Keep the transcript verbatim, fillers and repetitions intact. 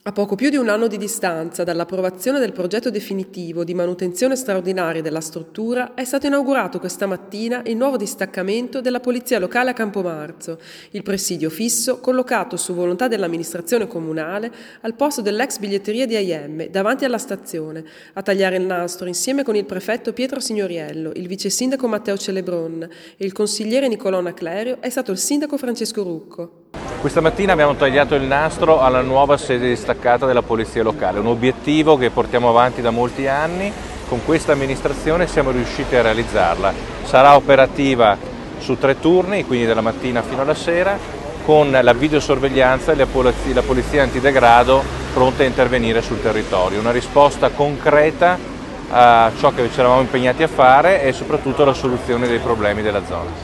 A poco più di un anno di distanza dall'approvazione del progetto definitivo di manutenzione straordinaria della struttura, è stato inaugurato questa mattina il nuovo distaccamento della Polizia Locale a Campomarzo, il presidio fisso collocato su volontà dell'amministrazione comunale al posto dell'ex biglietteria di A I M, davanti alla stazione, a tagliare il nastro insieme con il prefetto Pietro Signoriello, il vice sindaco Matteo Celebron e il consigliere Nicolò Naclerio è stato il sindaco Francesco Rucco. Questa mattina abbiamo tagliato il nastro alla nuova sede distaccata della Polizia Locale, un obiettivo che portiamo avanti da molti anni. Con questa amministrazione siamo riusciti a realizzarla. Sarà operativa su tre turni, quindi dalla mattina fino alla sera, con la videosorveglianza e la polizia, la polizia antidegrado pronta a intervenire sul territorio. Una risposta concreta a ciò che ci eravamo impegnati a fare e soprattutto alla soluzione dei problemi della zona.